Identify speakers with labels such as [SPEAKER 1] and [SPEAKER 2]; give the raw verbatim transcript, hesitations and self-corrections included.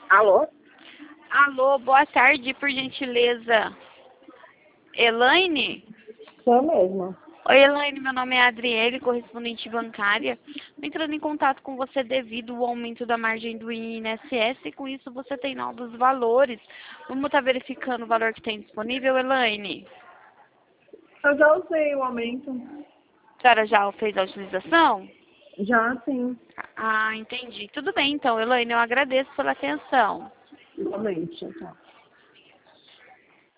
[SPEAKER 1] Alô?
[SPEAKER 2] Alô, boa tarde, por gentileza. Elaine?
[SPEAKER 1] Sou mesmo.
[SPEAKER 2] Oi, Elaine, meu nome é Adriele, correspondente bancária. Tô entrando em contato com você devido ao aumento da margem do I N S S e com isso você tem novos valores. Vamos estar verificando o valor que tem disponível, Elaine?
[SPEAKER 1] Eu já usei o aumento.
[SPEAKER 2] A senhora já fez a utilização?
[SPEAKER 1] Já, sim.
[SPEAKER 2] Ah, entendi. Tudo bem, então, Elaine, eu agradeço pela atenção.
[SPEAKER 1] Igualmente. Tá.